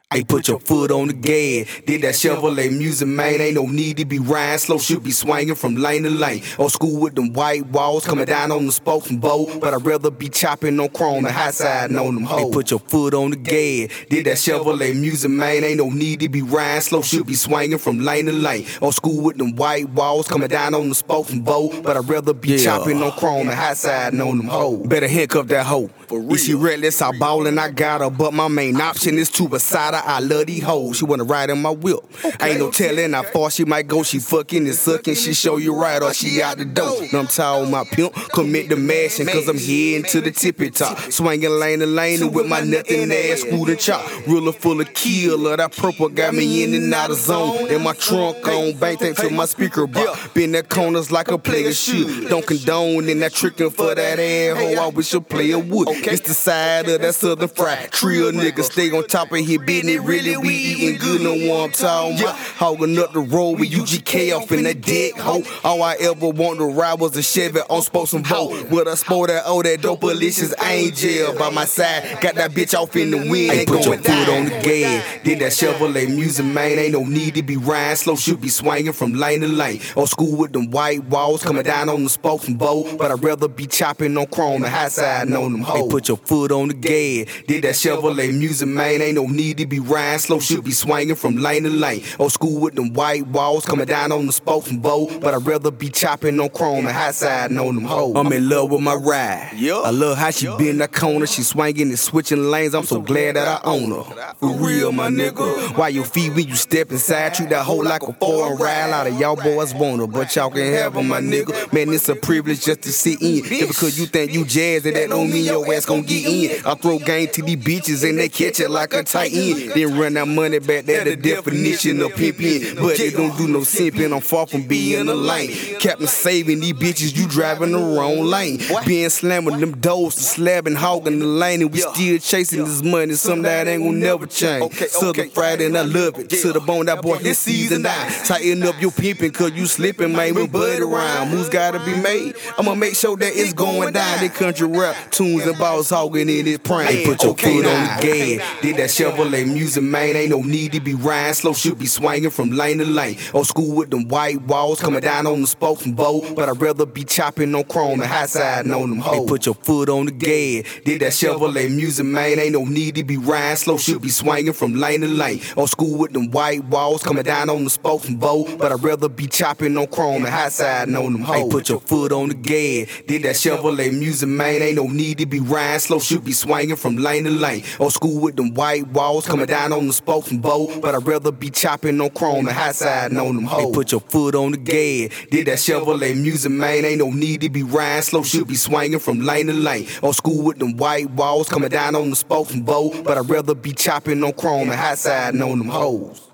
Hey, put your foot on the gas. Did that Chevrolet music, man. Ain't no need to be riding slow. Should be swinging from lane to lane. Old school with them white walls coming down on the spokes and bow. But I'd rather be chopping on chrome and high siding on them hoes. Hey, put your foot on the gas. Did that Chevrolet music, man. Ain't no need to be riding slow. Should be swinging from lane to lane. Old school with them white walls coming down on the spokes and bow. But I'd rather be chopping on chrome and high siding on them hoes. Better handcuff that hoe. For real. If she reckless, I ballin', I got her. But my main option is to beside her. I love these hoes. She wanna ride in my whip. Ain't no telling how far she might go. She fucking and sucking. She show you right or she out the door. Know I'm tired of my pimp. Commit the mashing. Cause I'm heading to the tippy top. Swinging lane to lane with my nothing ass screwed and chop. Ruler full of killer. That purple got me in and out of zone. In my trunk on bank tank to my speaker box. Been at corners like a player should. Don't condone in that tricking for that ass hoe. I wish a player would. It's the side of that southern fried trio niggas stay on top of here, business really we eating good, know what I'm talking about. Hogging up the road with UGK off in that dick hoe. All I ever want to ride was a Chevy on Spokes and Vote. With a sport that that dope delicious angel by my side. Got that bitch off in the wind, ain't put your foot on the gas. Did that Chevrolet music, man. Ain't no need to be riding slow, should be swinging from lane to lane. Old school with them white walls coming down on the Spokes and Vote. But I'd rather be chopping on chrome and high siding on them hoes. Put your foot on the gas. Did that Chevrolet music, man. Ain't no need to be riding slow, should be swinging from lane to lane. Old school with them white walls coming down on the Spokes and Vote. But I'd rather be chopping on chrome and high siding on them hoes. I'm in love with my ride. I love how she bend that corner. She swinging and switching lanes. I'm so glad that I own her. For real, my nigga. Why your feet when you step inside? Treat that hoe like a foreign ride. A lot of y'all boys want her, but y'all can have her, my nigga. Man, it's a privilege just to sit in. Just because you think you jazzy, that don't mean your ass gon' get in. I throw game to these bitches and they catch it like a tight end. Then run that money back, that's the definition of pimping. But it don't do no simping, I'm far from being a lane. Captain saving these bitches, you driving the wrong lane. Being slamming them doors, slabbing, hogging the lane, and we still chasing this money, something that ain't gonna never change. Southern fried and I love it. To the bone, that boy, his season 9. Tighten up your pimping, cause you slipping, man, we bud around. Moves gotta be made, I'ma make sure that it's going down. They country rap tunes and balls hogging in his prime. Hey, put your foot on the gas. Did that Chevrolet music, man. Ain't no need to be riding slow, should be swinging from lane to lane. Old school with them white walls coming down on the Spokes and Vote. But I'd rather be chopping on chrome and high siding on them hoes. Hey, put your foot on the gas. Did that Chevrolet music, man. Ain't no need to be riding slow, should be swinging from lane to lane. Old school with them white walls coming down on the Spokes and Vote. But I'd rather be chopping on chrome and high siding on them hoes. Hey, put your foot on the gas. Did that Chevrolet music, man. Ain't no need to be riding slow, should be swinging from lane to lane. Old school with them white walls coming down on the Spokes and Vote. But I'd rather be chopping on chrome and high siding on them hoes. Hey, put your foot on the gas. Did that Chevrolet music, man. Ain't no need to be riding slow, should be swinging from lane to lane. Old school with them white walls coming down on the Spokes and Vote. But I'd rather be chopping on chrome and high siding on them hoes.